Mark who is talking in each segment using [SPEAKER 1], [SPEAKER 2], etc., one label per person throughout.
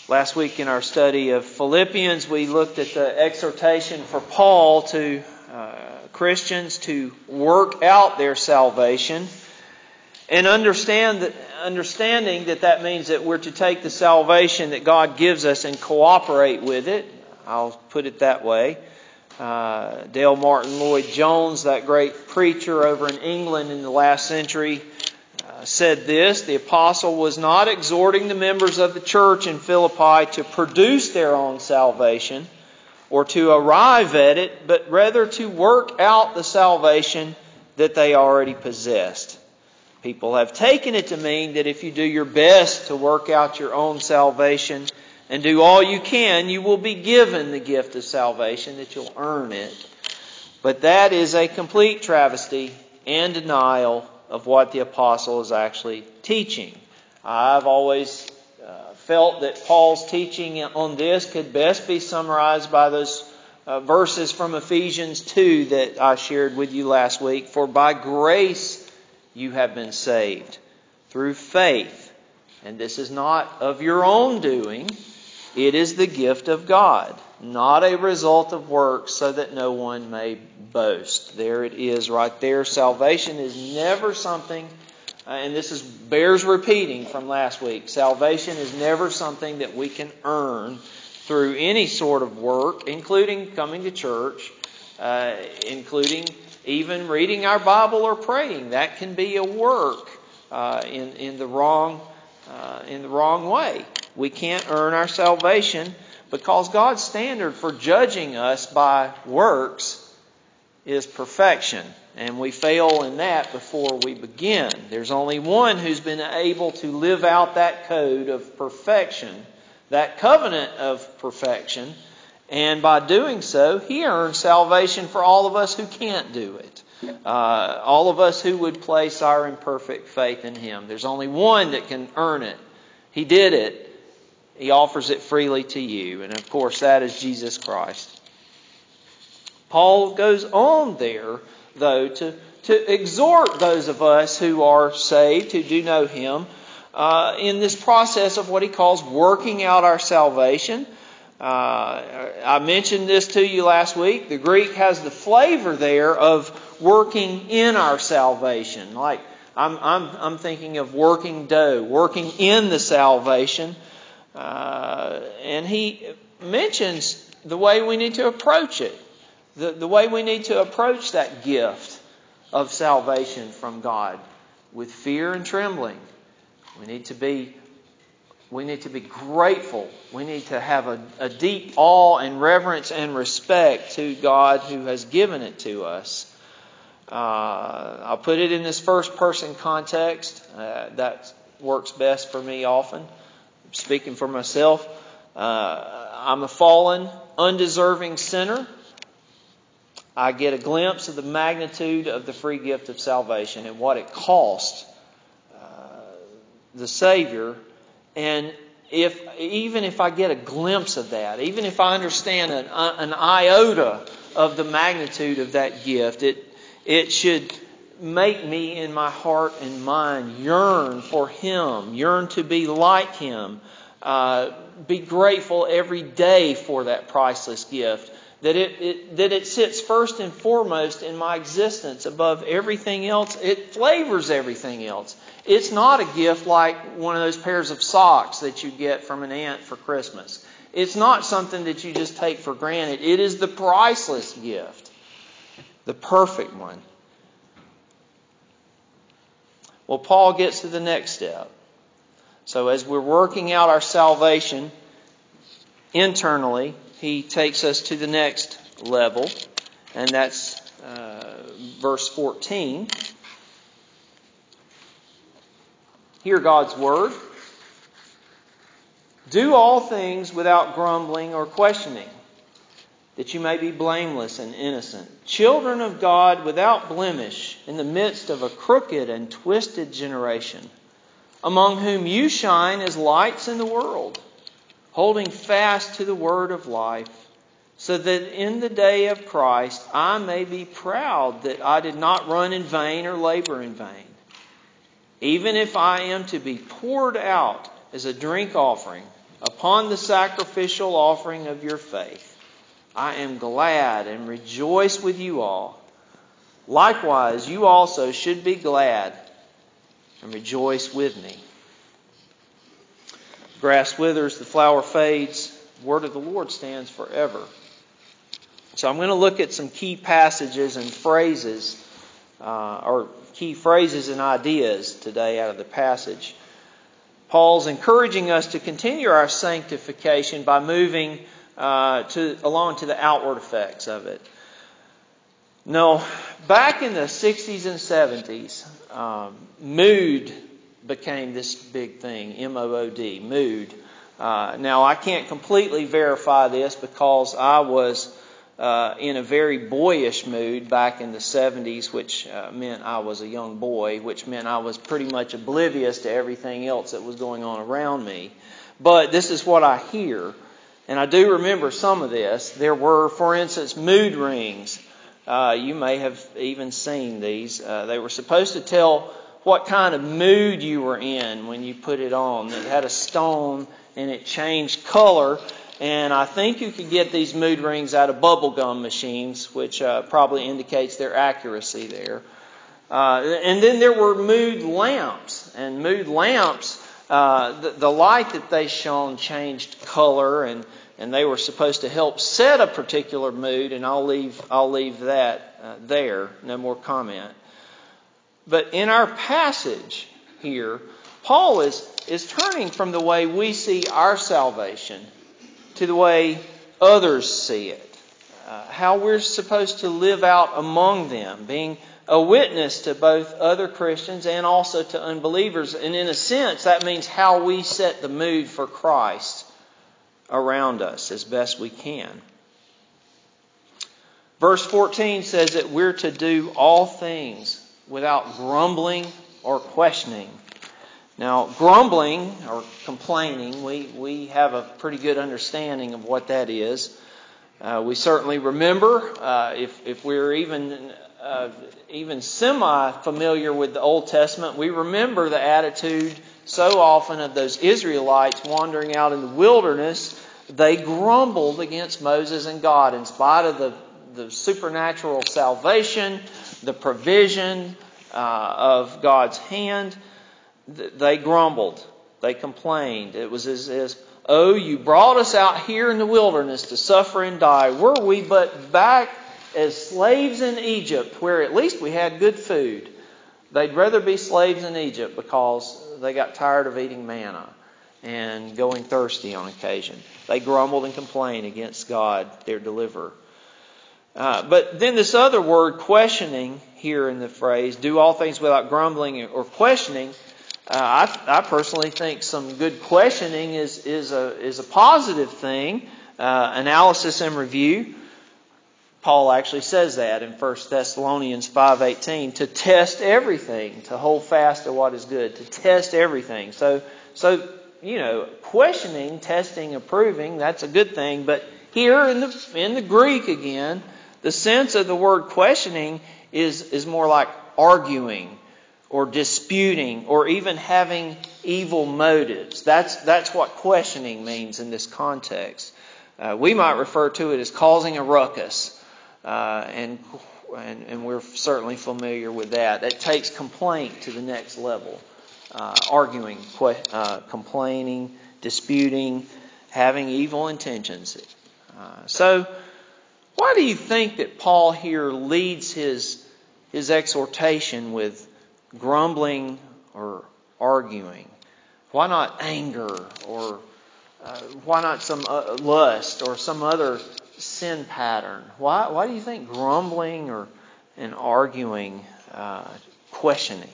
[SPEAKER 1] Last week in our study of Philippians, we looked at the exhortation for Paul to Christians to work out their salvation, and understanding that means that we're to take the salvation that God gives us and cooperate with it. I'll put it that way. Dale Martin Lloyd Jones, that great preacher over in England in the last century, said this: the apostle was not exhorting the members of the church in Philippi to produce their own salvation or to arrive at it, but rather to work out the salvation that they already possessed. People have taken it to mean that if you do your best to work out your own salvation and do all you can, you will be given the gift of salvation, that you'll earn it. But that is a complete travesty and denial of what the apostle is actually teaching. I've always felt that Paul's teaching on this could best be summarized by those verses from Ephesians 2 that I shared with you last week. For by grace you have been saved through faith, and this is not of your own doing, it is the gift of God, not a result of works, so that no one may boast. There it is right there. Salvation is never something, and this bears repeating from last week, salvation is never something that we can earn through any sort of work, including coming to church, including even reading our Bible or praying. That can be a work in the wrong way. We can't earn our salvation because God's standard for judging us by works is perfection. And we fail in that before we begin. There's only one who's been able to live out that code of perfection, that covenant of perfection. And by doing so, He earns salvation for all of us who can't do it. All of us who would place our imperfect faith in Him. There's only one that can earn it. He did it. He offers it freely to you. And of course, that is Jesus Christ. Paul goes on there, though, to exhort those of us who are saved, who do know Him, in this process of what he calls working out our salvation. I mentioned this to you last week. The Greek has the flavor there of working in our salvation. Like I'm thinking of working dough, working in the salvation. And he mentions the way we need to approach it. The way we need to approach that gift of salvation from God with fear and trembling. We need to be grateful. We need to have a deep awe and reverence and respect to God who has given it to us. I'll put it in this first person context. That works best for me often. Speaking for myself, I'm a fallen, undeserving sinner. I get a glimpse of the magnitude of the free gift of salvation and what it cost the Savior. And even if I get a glimpse of that, even if I understand an iota of the magnitude of that gift, it should make me in my heart and mind yearn for Him, yearn to be like Him, be grateful every day for that priceless gift. That it sits first and foremost in my existence above everything else. It flavors everything else. It's not a gift like one of those pairs of socks that you get from an aunt for Christmas. It's not something that you just take for granted. It is the priceless gift, the perfect one. Well, Paul gets to the next step. So as we're working out our salvation internally, he takes us to the next level, and that's verse 14. Hear God's word. Do all things without grumbling or questioning, that you may be blameless and innocent, children of God without blemish, in the midst of a crooked and twisted generation, among whom you shine as lights in the world, holding fast to the word of life, so that in the day of Christ I may be proud that I did not run in vain or labor in vain. Even if I am to be poured out as a drink offering upon the sacrificial offering of your faith. I am glad and rejoice with you all. Likewise, you also should be glad and rejoice with me. Grass withers, the flower fades. The word of the Lord stands forever. So I'm going to look at some key passages and phrases, or key phrases and ideas today out of the passage. Paul's encouraging us to continue our sanctification by moving along to the outward effects of it. Now, back in the 60s and 70s, mood became this big thing, M-O-O-D, mood. Now, I can't completely verify this because I was in a very boyish mood back in the 70s, which meant I was a young boy, which meant I was pretty much oblivious to everything else that was going on around me. But this is what I hear, and I do remember some of this. There were, for instance, mood rings. You may have even seen these. They were supposed to tell what kind of mood you were in when you put it on. It had a stone and it changed color. And I think you could get these mood rings out of bubblegum machines, which probably indicates their accuracy there. And then there were mood lamps. And mood lamps, the light that they shone changed color, and they were supposed to help set a particular mood. And I'll leave that there. No more comment. But in our passage here, Paul is turning from the way we see our salvation to the way others see it. How we're supposed to live out among them, being a witness to both other Christians and also to unbelievers. And in a sense, that means how we set the mood for Christ around us as best we can. Verse 14 says that we're to do all things without grumbling or questioning. Now, grumbling or complaining, we have a pretty good understanding of what that is. We certainly remember, if we're even semi-familiar with the Old Testament, we remember the attitude so often of those Israelites wandering out in the wilderness. They grumbled against Moses and God in spite of the supernatural salvation, the provision of God's hand. They grumbled. They complained. It was as oh, you brought us out here in the wilderness to suffer and die. Were we but back as slaves in Egypt, where at least we had good food. They'd rather be slaves in Egypt because they got tired of eating manna and going thirsty on occasion. They grumbled and complained against God, their deliverer. But then this other word, questioning, here in the phrase, do all things without grumbling or questioning. I personally think some good questioning is a positive thing. Analysis and review. Paul actually says that in 1 Thessalonians 5:18, to test everything, to hold fast to what is good, to test everything. So questioning, testing, approving, that's a good thing. But here in the Greek again, the sense of the word questioning is more like arguing or disputing or even having evil motives. That's what questioning means in this context. We might refer to it as causing a ruckus. And we're certainly familiar with that. That takes complaint to the next level. Arguing, complaining, disputing, having evil intentions. So, why do you think that Paul here leads his exhortation with grumbling or arguing? Why not anger, or why not some lust or some other sin pattern? Why do you think grumbling and arguing, questioning?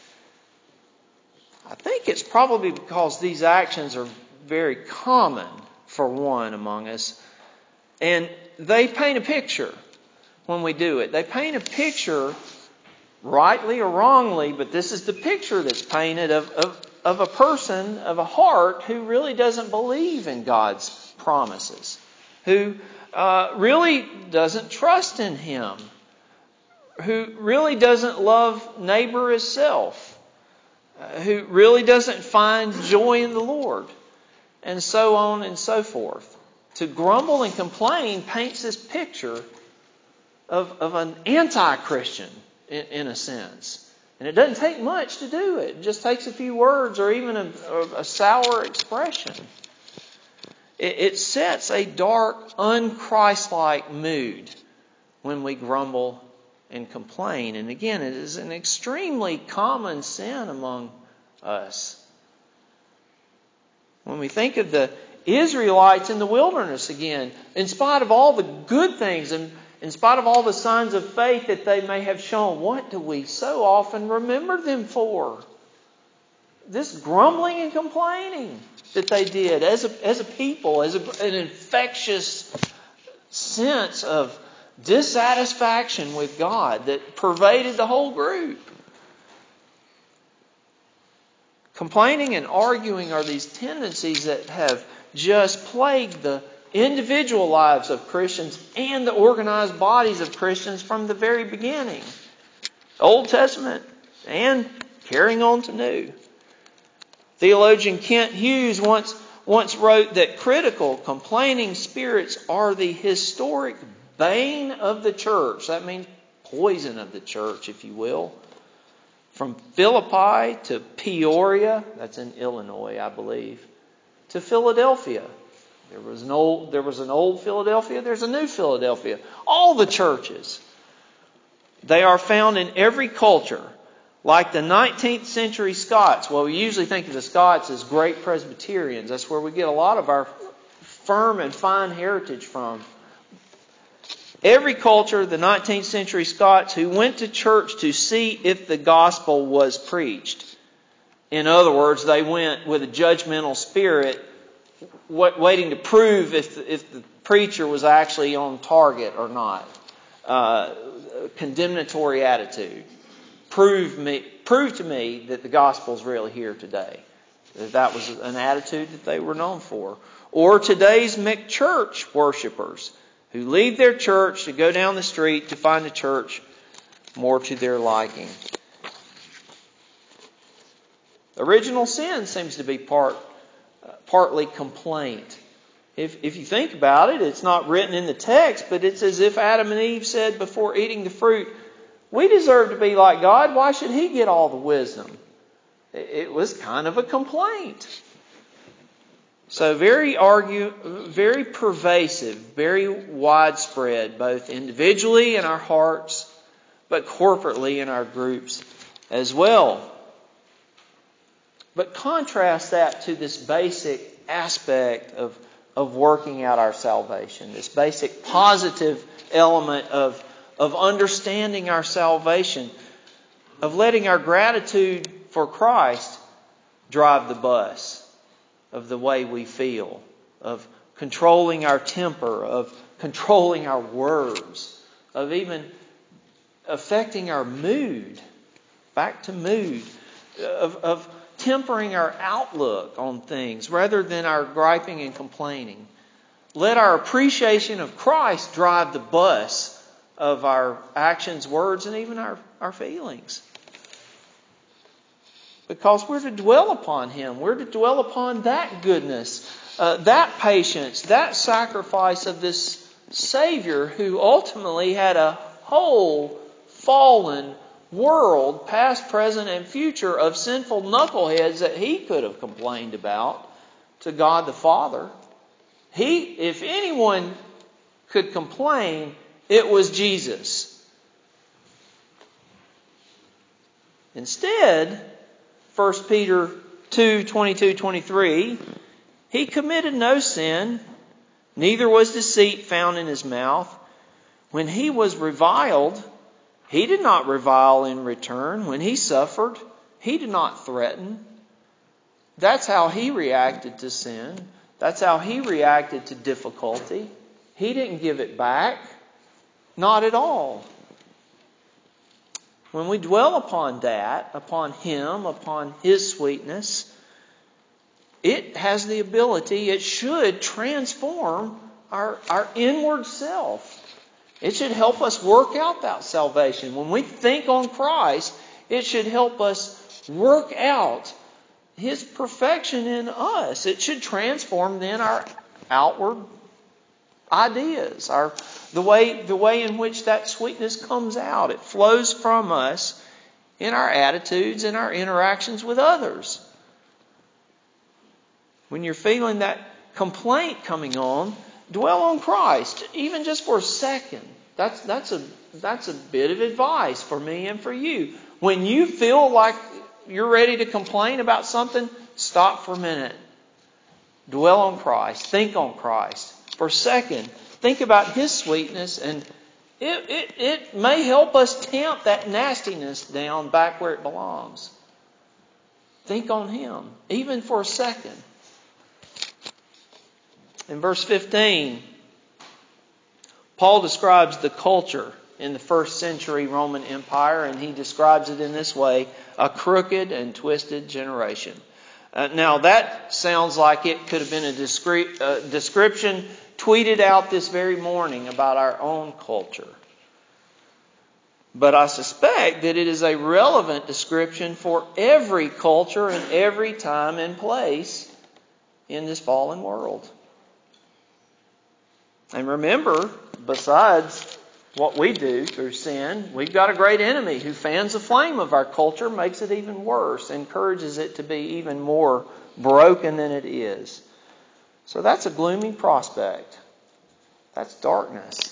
[SPEAKER 1] I think it's probably because these actions are very common, for one, among us. And they paint a picture when we do it. They paint a picture, rightly or wrongly, but this is the picture that's painted of a person, of a heart, who really doesn't believe in God's promises. Who really doesn't trust in Him. Who really doesn't love neighbor as self. Who really doesn't find joy in the Lord. and so on and so forth. To grumble and complain paints this picture of an anti-Christian in a sense. And it doesn't take much to do it. It just takes a few words or even a sour expression. It sets a dark, un-Christ-like mood when we grumble and complain. And again, it is an extremely common sin among us. When we think of the Israelites in the wilderness again, in spite of all the good things and in spite of all the signs of faith that they may have shown, what do we so often remember them for? This grumbling and complaining that they did as a people, as an infectious sense of dissatisfaction with God that pervaded the whole group. Complaining and arguing are these tendencies that have just plagued the individual lives of Christians and the organized bodies of Christians from the very beginning. Old Testament and carrying on to New. Theologian Kent Hughes once wrote that critical, complaining spirits are the historic bane of the church. That means poison of the church, if you will. From Philippi to Peoria, that's in Illinois, I believe, to Philadelphia. There was an old Philadelphia, there's a new Philadelphia. All the churches. They are found in every culture. Like the 19th century Scots. Well, we usually think of the Scots as great Presbyterians. That's where we get a lot of our firm and fine heritage from. Every culture, the 19th century Scots who went to church to see if the gospel was preached. In other words, they went with a judgmental spirit, waiting to prove if the preacher was actually on target or not. Condemnatory attitude. Prove to me that the gospel is really here today. That was an attitude that they were known for. Or today's McChurch worshipers who leave their church to go down the street to find a church more to their liking. Original sin seems to be partly complaint. If you think about it, it's not written in the text, but it's as if Adam and Eve said before eating the fruit, we deserve to be like God. Why should He get all the wisdom? It was kind of a complaint. So very pervasive, very widespread, both individually in our hearts, but corporately in our groups as well. But contrast that to this basic aspect of working out our salvation, this basic positive element of understanding our salvation, of letting our gratitude for Christ drive the bus of the way we feel, of controlling our temper, of controlling our words, of even affecting our mood, back to mood, of tempering our outlook on things rather than our griping and complaining. Let our appreciation of Christ drive the bus of our actions, words, and even our feelings. Because we're to dwell upon Him. We're to dwell upon that goodness, that patience, that sacrifice of this Savior who ultimately had a whole fallen world, past, present, and future, of sinful knuckleheads that He could have complained about to God the Father. If anyone could complain, it was Jesus. Instead, 1 Peter 2:22-23, He committed no sin, neither was deceit found in His mouth. When He was reviled, He did not revile in return. When He suffered, He did not threaten. That's how He reacted to sin. That's how He reacted to difficulty. He didn't give it back. Not at all. When we dwell upon that, upon Him, upon His sweetness, it has the ability, it should transform our inward self. It should help us work out that salvation. When we think on Christ, it should help us work out His perfection in us. It should transform then our outward ideas, the way in which that sweetness comes out. It flows from us in our attitudes and our interactions with others. When you're feeling that complaint coming on, dwell on Christ, even just for a second. That's a bit of advice for me and for you. When you feel like you're ready to complain about something, stop for a minute. Dwell on Christ. Think on Christ. For a second, think about His sweetness, and it may help us tamp that nastiness down back where it belongs. Think on Him, even for a second. In verse 15, Paul describes the culture in the first century Roman Empire, and he describes it in this way: a crooked and twisted generation. Now that sounds like it could have been a description tweeted out this very morning about our own culture. But I suspect that it is a relevant description for every culture and every time and place in this fallen world. And remember, besides what we do through sin, we've got a great enemy who fans the flame of our culture, makes it even worse, encourages it to be even more broken than it is. So that's a gloomy prospect. That's darkness.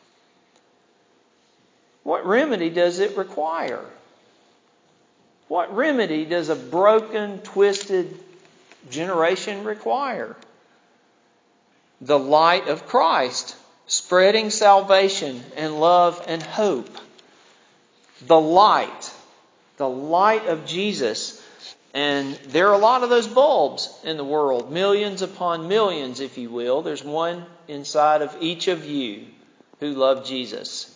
[SPEAKER 1] What remedy does it require? What remedy does a broken, twisted generation require? The light of Christ, spreading salvation and love and hope. The light of Jesus. And there are a lot of those bulbs in the world, millions upon millions, if you will. There's one inside of each of you who love Jesus.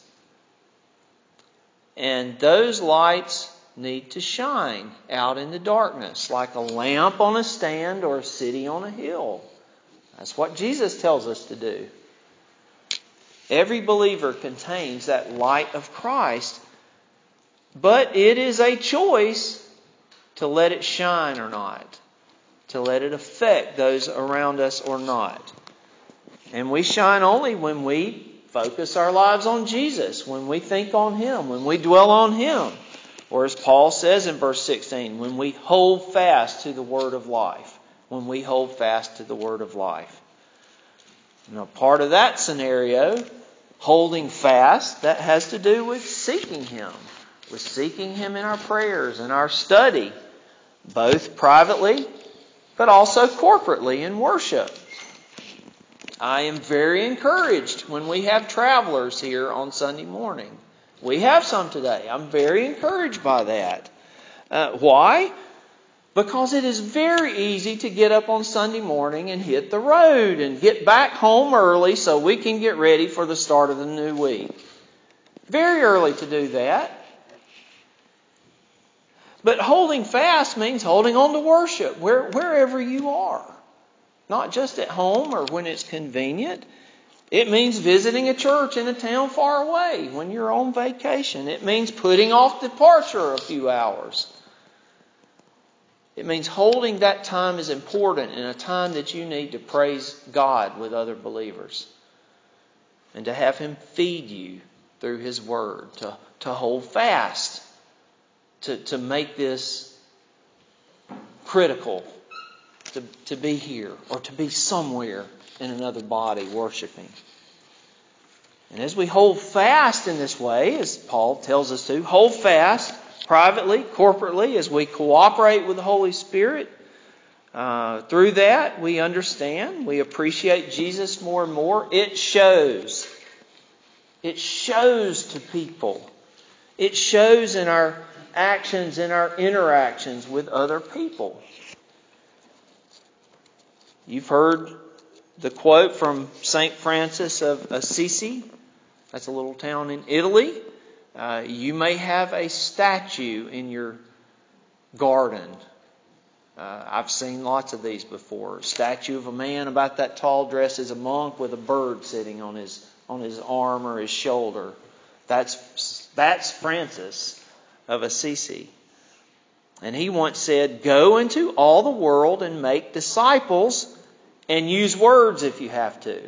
[SPEAKER 1] And those lights need to shine out in the darkness, like a lamp on a stand or a city on a hill. That's what Jesus tells us to do. Every believer contains that light of Christ, but it is a choice to let it shine or not, to let it affect those around us or not. And we shine only when we focus our lives on Jesus, when we think on Him, when we dwell on Him. Or as Paul says in verse 16, when we hold fast to the word of life. When we hold fast to the word of life. Now, part of that scenario, holding fast, that has to do with seeking Him. With seeking Him in our prayers and our study, both privately, but also corporately in worship. I am very encouraged when we have travelers here on Sunday morning. We have some today. I'm very encouraged by that. Why? Because it is very easy to get up on Sunday morning and hit the road and get back home early so we can get ready for the start of the new week. Very early to do that. But holding fast means holding on to worship wherever you are. Not just at home or when it's convenient. It means visiting a church in a town far away when you're on vacation. It means putting off departure a few hours. It means holding that time is important in a time that you need to praise God with other believers. And to have Him feed you through His Word. To hold fast. To make this critical. To be here or to be somewhere in another body worshiping. And as we hold fast in this way, as Paul tells us to, hold fast privately, corporately, as we cooperate with the Holy Spirit. Through that, we understand, we appreciate Jesus more and more. It shows. It shows to people. It shows in our actions, in our interactions with other people. You've heard the quote from St. Francis of Assisi. That's a little town in Italy. You may have a statue in your garden. I've seen lots of these before. A statue of a man about that tall, dressed as a monk with a bird sitting on his arm or his shoulder. That's Francis of Assisi. And he once said, "Go into all the world and make disciples, and use words if you have to."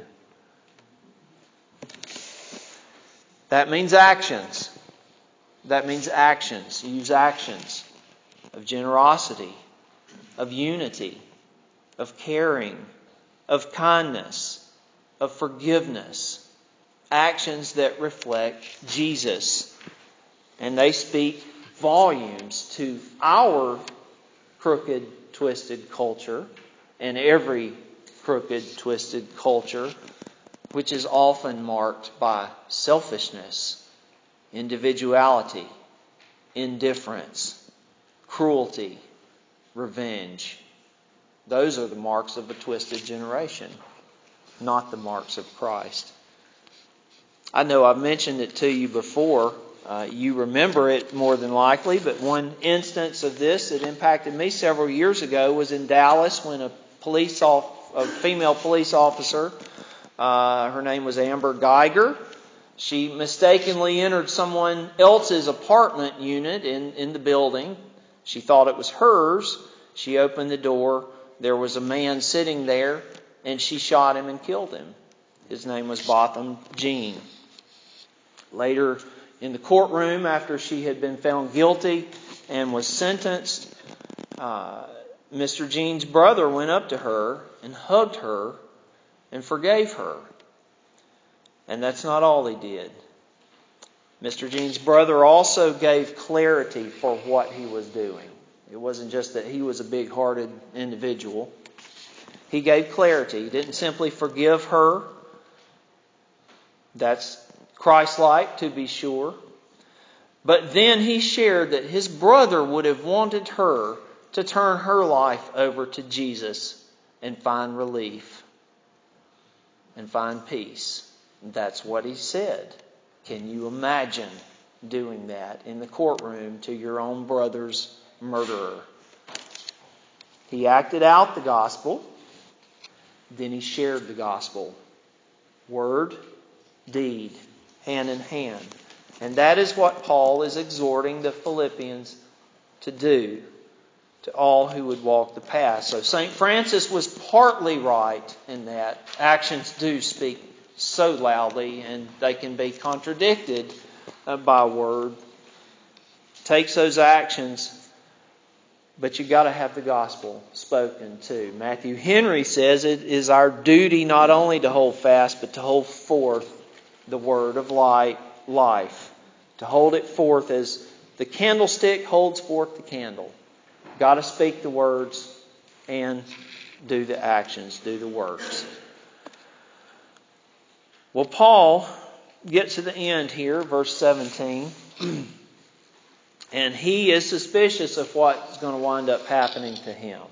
[SPEAKER 1] That means actions. That means actions. Use actions of generosity, of unity, of caring, of kindness, of forgiveness. Actions that reflect Jesus. And they speak volumes to our crooked, twisted culture, and every crooked, twisted culture, which is often marked by selfishness, individuality, indifference, cruelty, revenge. Those are the marks of a twisted generation, not the marks of Christ. I know I've mentioned it to you before. You remember it more than likely, but one instance of this that impacted me several years ago was in Dallas when a female police officer, her name was Amber Geiger, she mistakenly entered someone else's apartment unit in the building. She thought it was hers. She opened the door. There was a man sitting there, and she shot him and killed him. His name was Botham Jean. Later in the courtroom, after she had been found guilty and was sentenced, Mr. Jean's brother went up to her and hugged her and forgave her. And that's not all he did. Mr. Jean's brother also gave clarity for what he was doing. It wasn't just that he was a big-hearted individual. He gave clarity. He didn't simply forgive her. That's Christ-like, to be sure. But then he shared that his brother would have wanted her to turn her life over to Jesus and find relief and find peace. And that's what he said. Can you imagine doing that in the courtroom to your own brother's murderer? He acted out the gospel. Then he shared the gospel. Word, deed, hand in hand. And that is what Paul is exhorting the Philippians to do to all who would walk the path. So St. Francis was partly right in that actions do speak so loudly and they can be contradicted by word. Takes those actions, but you've got to have the gospel spoken too. Matthew Henry says it is our duty not only to hold fast, but to hold forth the word of life. To hold it forth as the candlestick holds forth the candle. Got to speak the words and do the actions, do the works. Well, Paul gets to the end here, verse 17. And he is suspicious of what's going to wind up happening to him.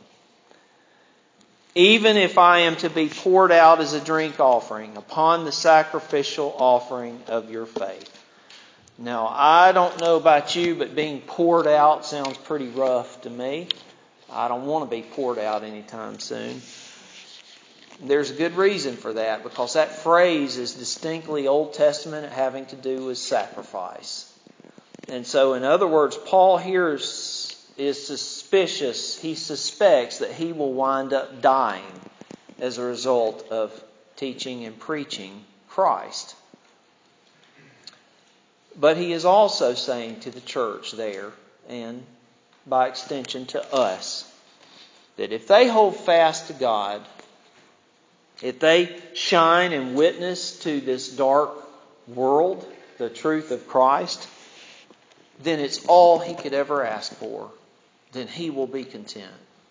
[SPEAKER 1] Even if I am to be poured out as a drink offering upon the sacrificial offering of your faith. Now, I don't know about you, but being poured out sounds pretty rough to me. I don't want to be poured out anytime soon. There's a good reason for that, because that phrase is distinctly Old Testament, having to do with sacrifice. And so, in other words, Paul here is suspicious. He suspects that he will wind up dying as a result of teaching and preaching Christ. But he is also saying to the church there, and by extension to us, that if they hold fast to God, if they shine and witness to this dark world the truth of Christ, then it's all he could ever ask for. Then he will be content.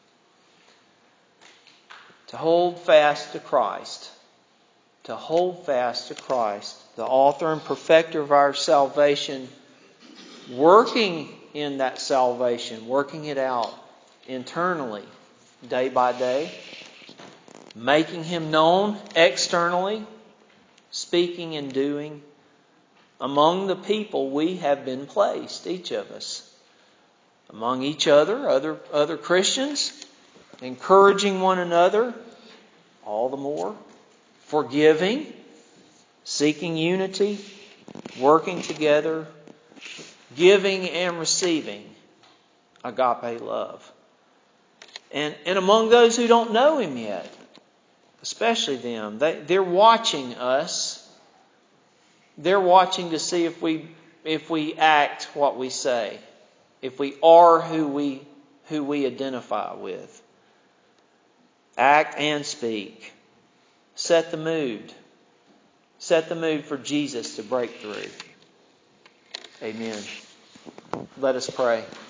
[SPEAKER 1] To hold fast to Christ. To hold fast to Christ, the author and perfecter of our salvation, working in that salvation, working it out internally, day by day, making Him known externally, speaking and doing among the people we have been placed, each of us. Among each other Christians, encouraging one another, all the more, forgiving, seeking unity, working together, giving and receiving, agape love. And among those who don't know Him yet, especially them, they're watching us. They're watching to see if we act what we say, if we are who we identify with. Act and speak. Set the mood. Set the mood for Jesus to break through. Amen. Let us pray.